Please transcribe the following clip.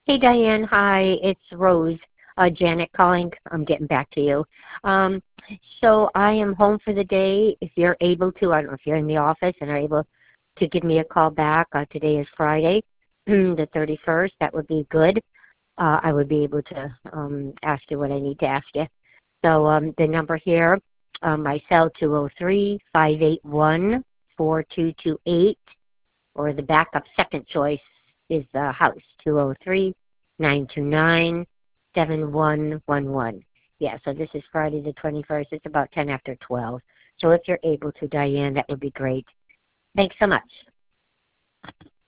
Hey Diane, hi, it's Rose. Janet calling. I'm getting back to you. Um, so I am home for the day. If you're able to, I don't know if you're in the office and are able to give me a call back. Today is Friday, the 31st. That would be good. I would be able to ask you what I need to ask you. So the number here, my cell 203-581-4228, or the backup second choice is the house, 203-929-7111. Yeah, so this is Friday the 21st. It's about 10 after 12. So if you're able to, Diane, that would be great. Thanks so much.